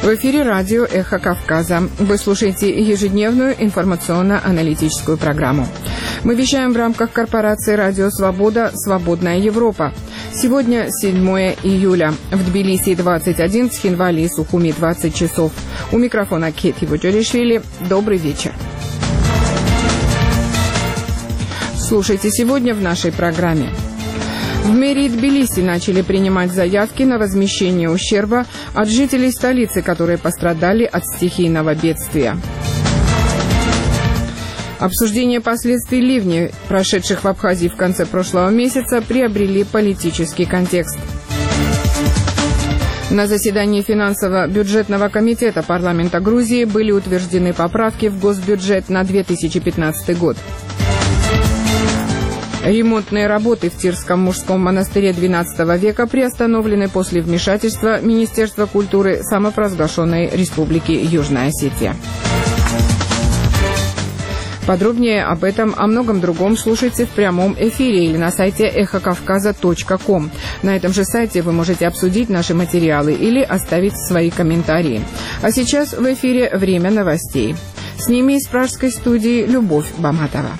В эфире радио «Эхо Кавказа». Вы слушаете ежедневную информационно-аналитическую программу. Мы вещаем в рамках корпорации «Радио Свобода. Свободная Европа». Сегодня 7 июля. В Тбилиси 21, в Цхинвале и Сухуми 20 часов. У микрофона Кети Вуджаришвили. Добрый вечер. Слушайте сегодня в нашей программе. В мэрии Тбилиси начали принимать заявки на возмещение ущерба от жителей столицы, которые пострадали от стихийного бедствия. Обсуждение последствий ливней, прошедших в Абхазии в конце прошлого месяца, приобрели политический контекст. На заседании финансово-бюджетного комитета парламента Грузии были утверждены поправки в госбюджет на 2015 год. Ремонтные работы в Тирском мужском монастыре XII века приостановлены после вмешательства Министерства культуры самопровозглашенной Республики Южная Осетия. Подробнее об этом, о многом другом слушайте в прямом эфире или на сайте эхокавказа.ком. На этом же сайте вы можете обсудить наши материалы или оставить свои комментарии. А сейчас в эфире «Время новостей». С ними из пражской студии Любовь Баматова.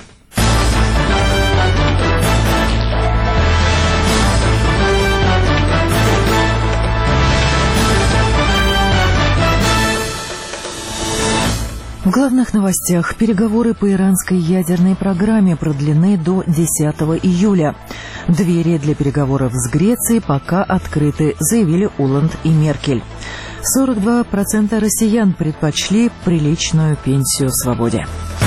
В главных новостях переговоры по иранской ядерной программе продлены до 10 июля. Двери для переговоров с Грецией пока открыты, заявили Оланд и Меркель. 42% россиян предпочли приличную пенсию свободе.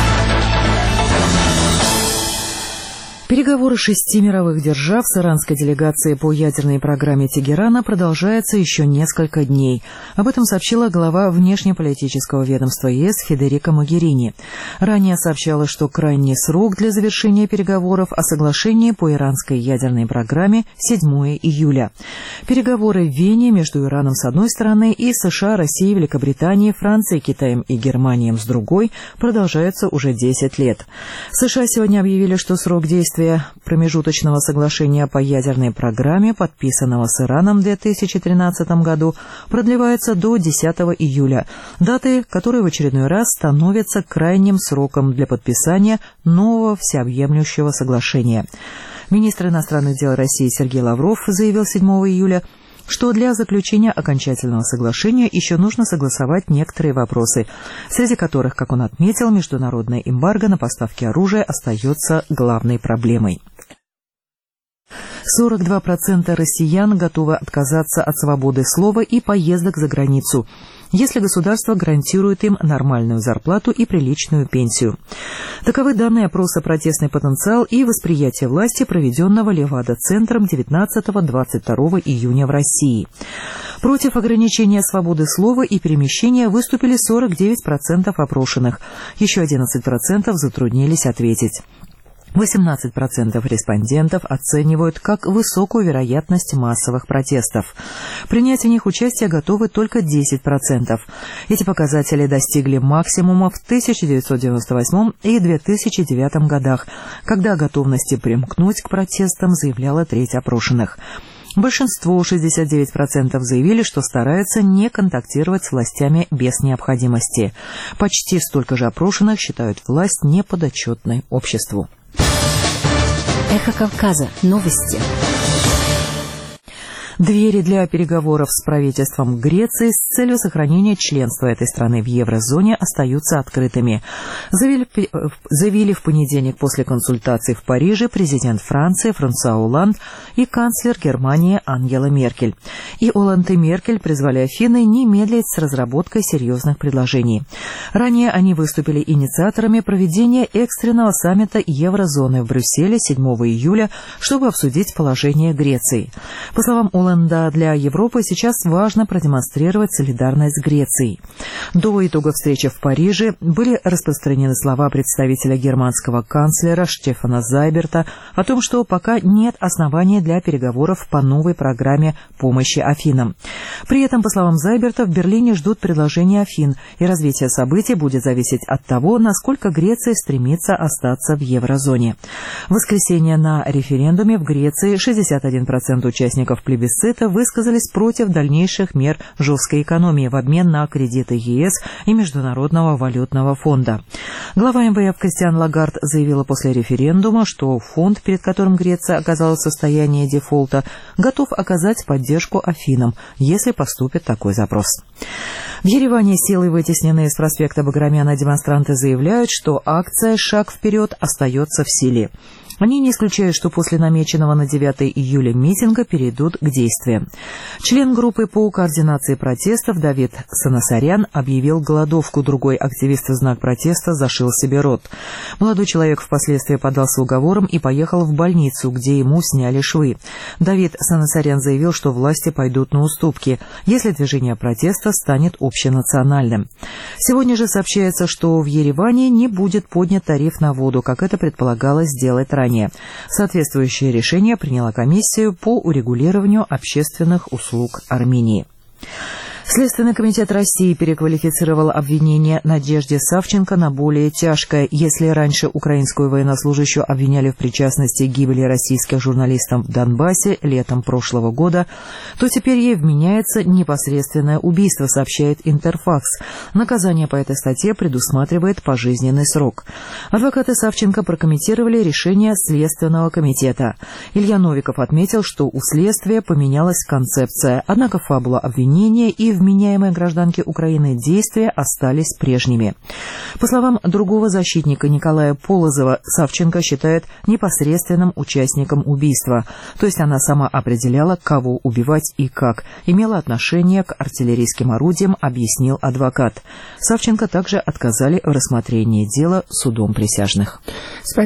Переговоры 6 мировых держав с иранской делегацией по ядерной программе Тегерана продолжаются еще несколько дней. Об этом сообщила глава внешнеполитического ведомства ЕС Федерика Могерини. Ранее сообщалось, что крайний срок для завершения переговоров о соглашении по иранской ядерной программе 7 июля. Переговоры в Вене между Ираном с одной стороны и США, Россией, Великобританией, Францией, Китаем и Германией с другой продолжаются уже 10 лет. США сегодня объявили, что срок действия промежуточного соглашения по ядерной программе, подписанного с Ираном в 2013 году, продлевается до 10 июля, даты, которые в очередной раз становятся крайним сроком для подписания нового всеобъемлющего соглашения. Министр иностранных дел России Сергей Лавров заявил 7 июля, что для заключения окончательного соглашения еще нужно согласовать некоторые вопросы, среди которых, как он отметил, международное эмбарго на поставки оружия остается главной проблемой. 42% россиян готовы отказаться от свободы слова и поездок за границу, если государство гарантирует им нормальную зарплату и приличную пенсию. Таковы данные опроса «Протестный потенциал» и восприятие власти, проведенного Левада-центром 19-22 июня в России. Против ограничения свободы слова и перемещения выступили 49% опрошенных, еще 11% затруднились ответить. 18% респондентов оценивают как высокую вероятность массовых протестов. Принять в них участие готовы только 10%. Эти показатели достигли максимума в 1998 и 2009 годах, когда о готовности примкнуть к протестам заявляла треть опрошенных. Большинство, 69%, заявили, что стараются не контактировать с властями без необходимости. Почти столько же опрошенных считают власть неподотчетной обществу. Эхо Кавказа. Новости. Двери для переговоров с правительством Греции с целью сохранения членства этой страны в еврозоне остаются открытыми, заявили в понедельник после консультаций в Париже президент Франции Франсуа Оланд и канцлер Германии Ангела Меркель. И Оланд и Меркель призвали Афины не медлить с разработкой серьезных предложений. Ранее они выступили инициаторами проведения экстренного саммита еврозоны в Брюсселе 7 июля, чтобы обсудить положение Греции. По словам Оланда, для Европы сейчас важно продемонстрировать солидарность с Грецией. До итога встречи в Париже были распространены слова представителя германского канцлера Штефана Зайберта о том, что пока нет оснований для переговоров по новой программе помощи Афинам. При этом, по словам Зайберта, в Берлине ждут предложения Афин, и развитие событий будет зависеть от того, насколько Греция стремится остаться в еврозоне. В воскресенье на референдуме в Греции 61% участников плебисцита дефицита высказались против дальнейших мер жесткой экономии в обмен на кредиты ЕС и Международного валютного фонда. Глава МВФ Кристиан Лагард заявила после референдума, что фонд, перед которым Греция оказалась в состоянии дефолта, готов оказать поддержку Афинам, если поступит такой запрос. В Ереване силой вытесненные с проспекта Баграмяна демонстранты заявляют, что акция «Шаг вперед» остается в силе. Они не исключают, что после намеченного на 9 июля митинга перейдут к действиям. Член группы по координации протестов Давид Санасарян объявил голодовку. Другой активист в знак протеста зашил себе рот. Молодой человек впоследствии подался уговорам и поехал в больницу, где ему сняли швы. Давид Санасарян заявил, что власти пойдут на уступки, если движение протеста станет общенациональным. Сегодня же сообщается, что в Ереване не будет поднят тариф на воду, как это предполагалось сделать ранее. Соответствующее решение приняла комиссия по урегулированию общественных услуг Армении. Следственный комитет России переквалифицировал обвинение Надежде Савченко на более тяжкое. Если раньше украинскую военнослужащую обвиняли в причастности к гибели российских журналистов в Донбассе летом прошлого года, то теперь ей вменяется непосредственное убийство, сообщает Интерфакс. Наказание по этой статье предусматривает пожизненный срок. Адвокаты Савченко прокомментировали решение Следственного комитета. Илья Новиков отметил, что у следствия поменялась концепция, однако фабула обвинения и вменяемые гражданки Украины действия остались прежними. По словам другого защитника Николая Полозова, Савченко считает непосредственным участником убийства, то есть она сама определяла, кого убивать и как, имела отношение к артиллерийским орудиям, объяснил адвокат. Савченко также отказали в рассмотрении дела судом присяжных.